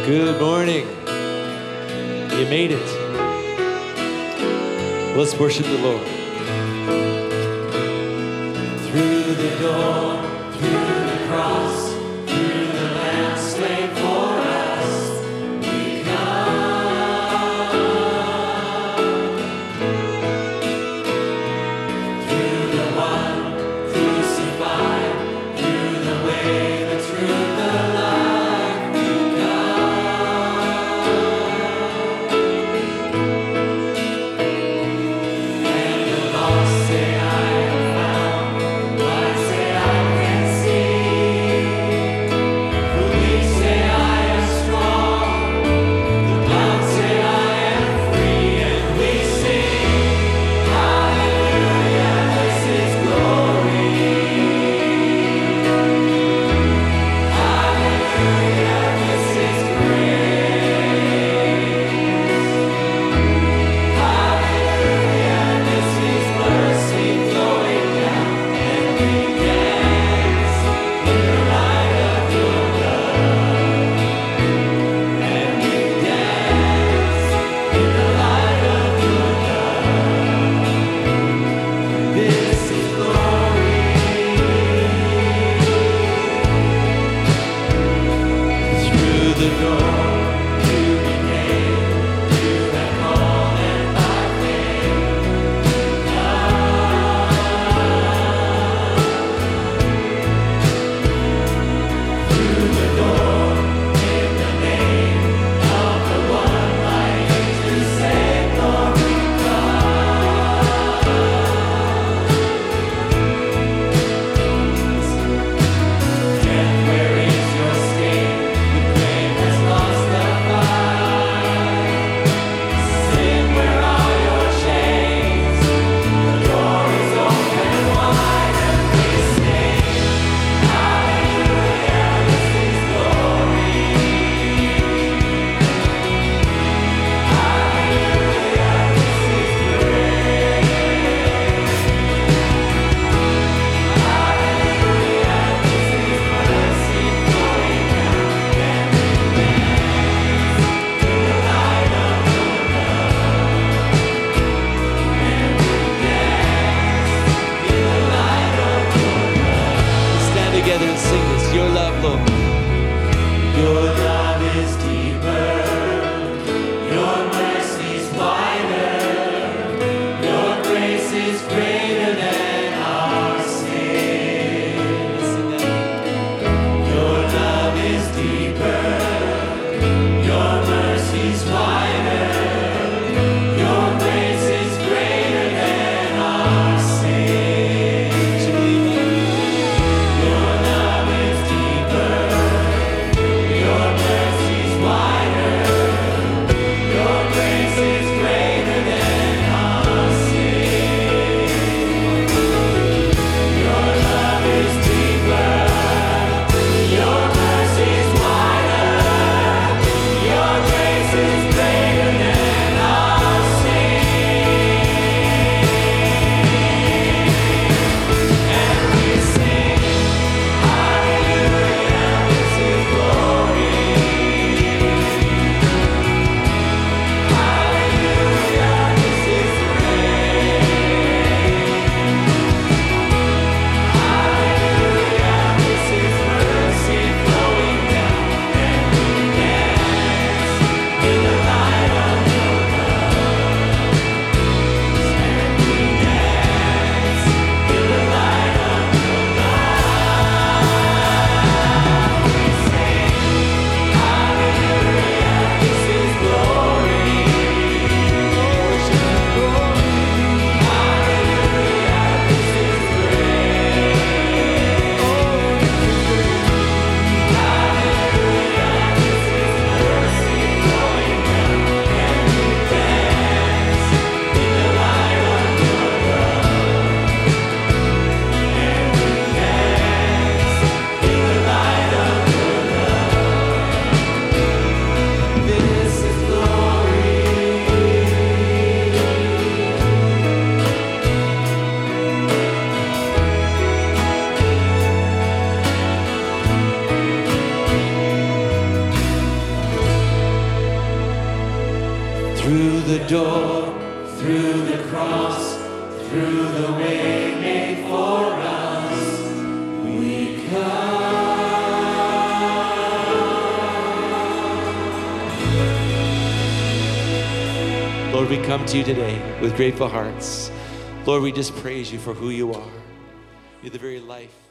Good morning. You made it. Let's worship the Lord. Through the door, through the cross, through the Lamb slain for us, we come. Through the one crucified, through the way, the truth, the life, we come. And the lost say, I am found. Blind say, I can see. The weak say, I am strong. The bound say, I am free. And we sing, hallelujah, this is glory. Hallelujah, this is grace. Hallelujah, this is mercy flowing down, and we dance in the light of your love. And we dance in the light of your love. This is glory. Through the door you became, you have called, and by faith through the door, in the name of the one mighty to save, Lord, we Death, where is your sting? The grave has lost the fight. Sin, where are your chains? The door is open wide, and we sing, hallelujah, this is glory. Hallelujah, this is grace. Hallelujah, this is mercy flowing down, and we dance in the light of your love. And we dance in the light of your love. Let's stand together and sing this. Your love, Lord. Your love is deeper. Your mercy's wider. Your grace is greater than our sin. Sing that. Your love is deeper. Your mercy's wider. Your grace is greater than our sin. Do you believe that? Your love is deeper. Your through the door, through the cross, through the way made for us, we come. Lord, we come to you today with grateful hearts. Lord, we just praise you for who you are. You're the very life